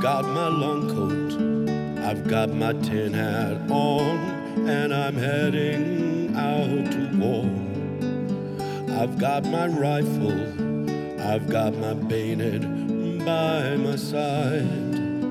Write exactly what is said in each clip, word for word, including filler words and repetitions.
got my long coat, I've got my tin hat on, and I'm heading out to war. I've got my rifle, I've got my bayonet by my side.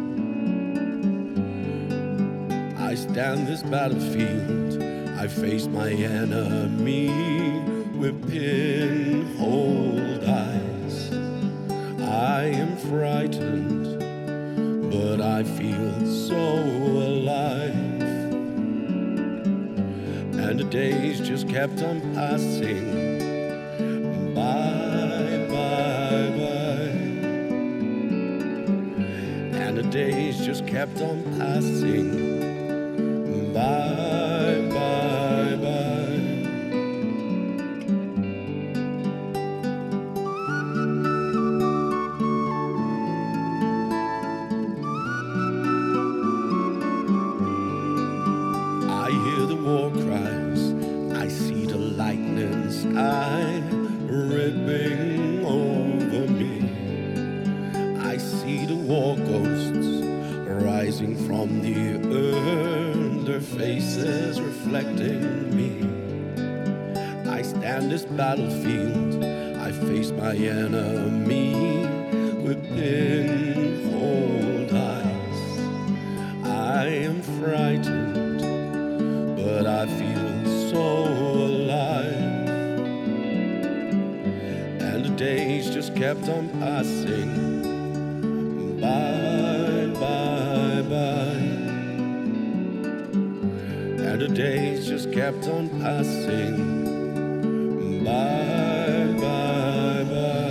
I stand this battlefield, I face my enemy with pinhole eyes. I am frightened, but I feel so alive. And the days just kept on passing by, by, by. And the days just kept on passing by, by, by. I hear the war cries, I see the lightning sky ripping over me. I see the war ghosts rising from the earth, their faces reflecting me. I stand this battlefield, I face my enemy with pinhole eyes. I am frightened, but I feel so alive. And the days just kept on passing by, by, by. And the days just kept on passing by, by, by.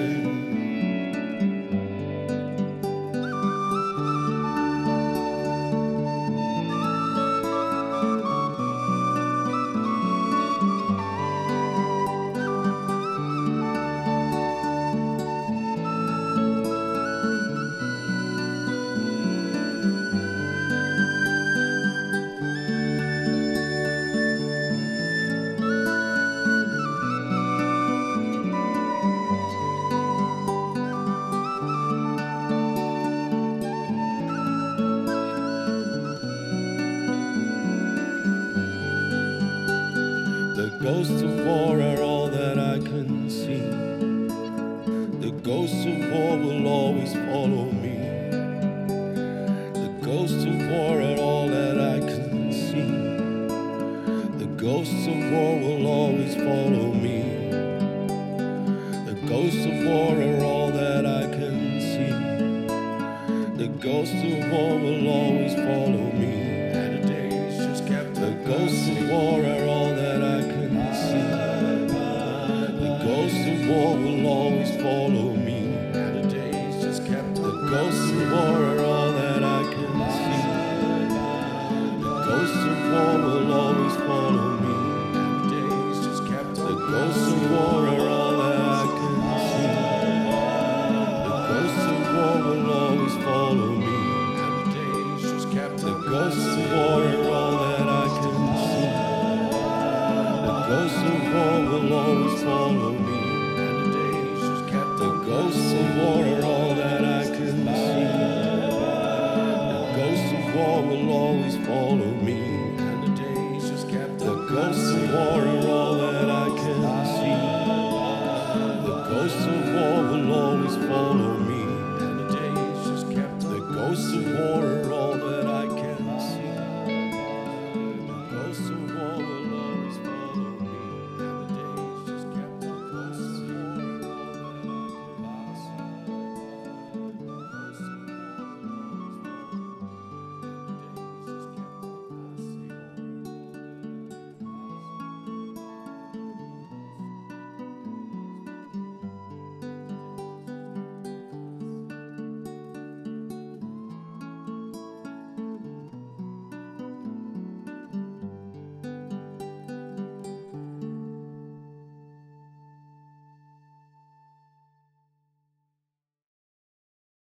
The ghosts of war are all that I can see. The ghosts of war will always follow me. The ghosts of war are all that I can see. The ghosts of war will always follow me. The ghosts of war are all that I can see. The ghosts of war will always follow me. And the days just kept the ghosts of war are all that I can see. The ghosts of war will always follow me. And the days just kept the ghosts of war are all that I can see. The ghosts of war will always follow me. And the days just kept the ghosts of war are all that I can see. The ghosts of war will always follow me. And the days just kept the ghosts of war are all that I can see. The ghosts of war will always follow me. And the days just kept the ghosts of war